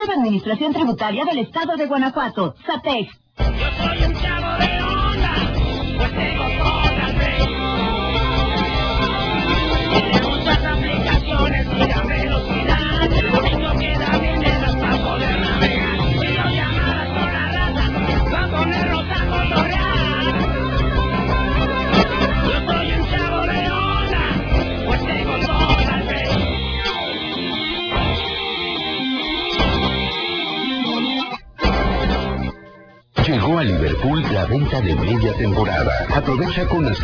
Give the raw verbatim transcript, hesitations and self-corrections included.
Máxima Administración Tributaria del Estado de Guanajuato, SATEX. Yo soy un chavo de onda, pues tengo cosas de... Tiene muchas aplicaciones y la velocidad, tengo que darles para poder navegar. Videollamadas con la raza, va a ponernos a cotorrear. Yo soy un chavo de onda, pues tengo cosas de... Llegó a Liverpool la venta de media temporada. Aprovecha con las